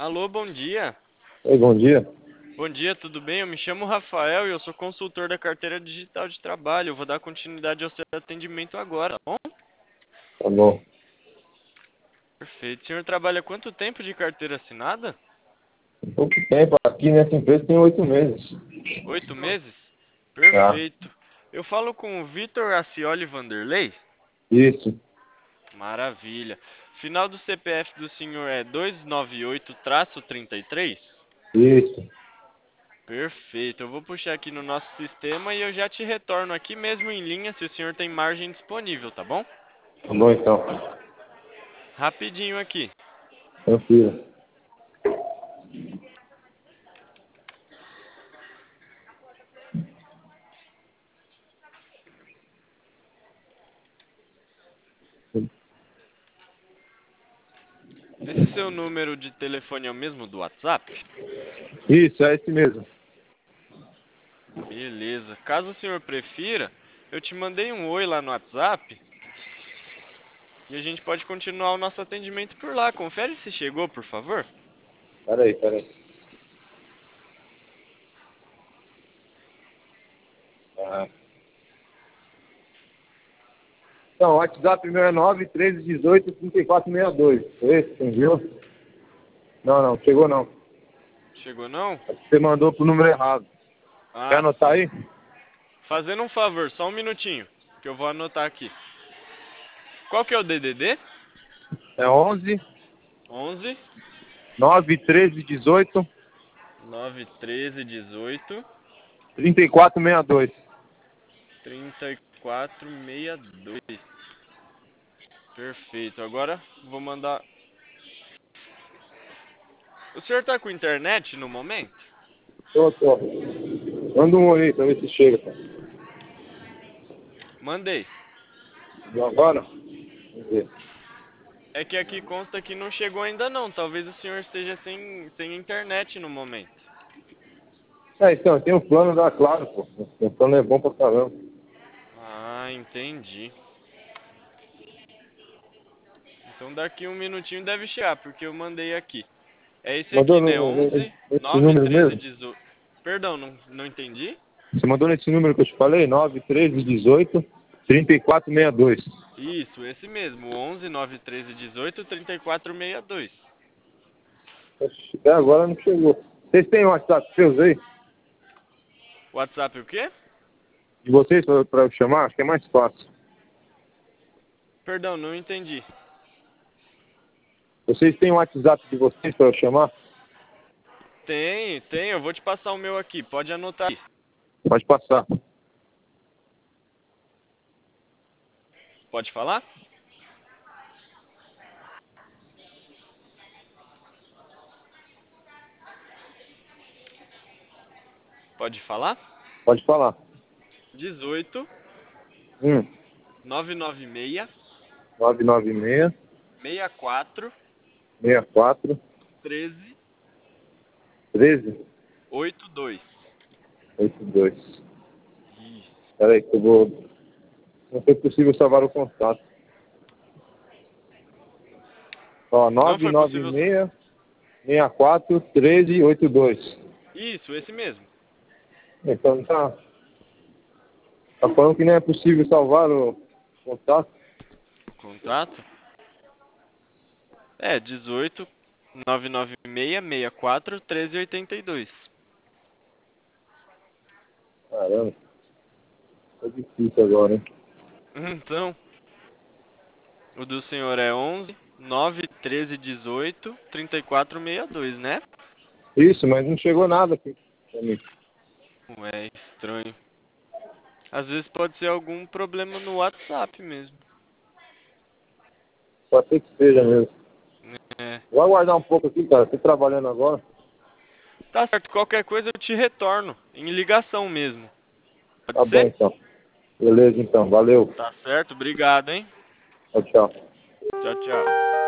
Alô, bom dia. Oi, bom dia. Bom dia, tudo bem? Eu me chamo Rafael e eu sou consultor da carteira digital de trabalho. Eu vou dar continuidade ao seu atendimento agora, tá bom? Tá bom. Perfeito. O senhor trabalha quanto tempo de carteira assinada? Pouco tempo. Aqui nessa empresa tem 8 meses. 8 meses? Tá. Perfeito. Eu falo com o Vitor Acioli Vanderlei? Isso. Maravilha. Final do CPF do senhor é 298-33? Isso. Perfeito. Eu vou puxar aqui no nosso sistema e eu já te retorno aqui mesmo em linha se o senhor tem margem disponível, tá bom? Tá bom, então. Rapidinho aqui. Tranquilo. Esse seu número de telefone é o mesmo do WhatsApp? Isso, é esse mesmo. Beleza. Caso o senhor prefira, eu te mandei um oi lá no WhatsApp e a gente pode continuar o nosso atendimento por lá. Confere se chegou, por favor. Peraí. Ah. Então, o WhatsApp meu é 913183462. Esse, entendeu? Não, chegou não. Chegou não? Você mandou pro número errado. Quer Ah, anotar sim. aí? Fazendo um favor, só um minutinho, que eu vou anotar aqui. Qual que é o DDD? É 11 11 91318 913 18 3462. 3462. Perfeito. Agora vou mandar. O senhor tá com internet no momento? Tô. Manda um oi aí pra ver se chega. Mandei. E agora? Vamos ver. É que aqui consta que não chegou ainda não. Talvez o senhor esteja sem internet no momento. É, então, tem um plano da Claro, pô. O plano é bom pra caramba. Ah, entendi. Então daqui um minutinho deve chegar, porque eu mandei aqui. É esse Mandou aqui, né? nesse número 13 mesmo? 18. Perdão, não entendi? Você mandou nesse número que eu te falei? 91318 3462. Isso, esse mesmo. 13 18 3462. Até agora não chegou. Vocês têm um WhatsApp seus aí? WhatsApp o quê? De vocês pra eu chamar? Acho que é mais fácil. Perdão, não entendi. Vocês têm um WhatsApp de vocês pra eu chamar? Tem. Eu vou te passar o meu aqui. Pode anotar aí. Pode passar. Pode falar? Pode falar? Pode falar. 18 Hum. 996 996 64 64 13 13 82. 82. Isso. Peraí que eu vou... Não foi possível salvar o contato. Ó, Não foi possível. 996 64 13 82. Isso, esse mesmo. Então tá falando que não é possível salvar o contato? Contato? É 18 996 64 13 82. Caramba, tá difícil agora, hein? Então, o do senhor é 11 9 13 18 34 62, né? Isso, mas não chegou nada aqui pra mim. Ué, estranho. Às vezes pode ser algum problema no WhatsApp mesmo. Pode ser que seja mesmo. É. Vou aguardar um pouco aqui, cara. Tô trabalhando agora. Tá certo, qualquer coisa eu te retorno. Em ligação mesmo. Pode Tá bom, ser? então. Beleza, então. Valeu. Tá certo, obrigado, hein? Tchau, tchau. Tchau, tchau.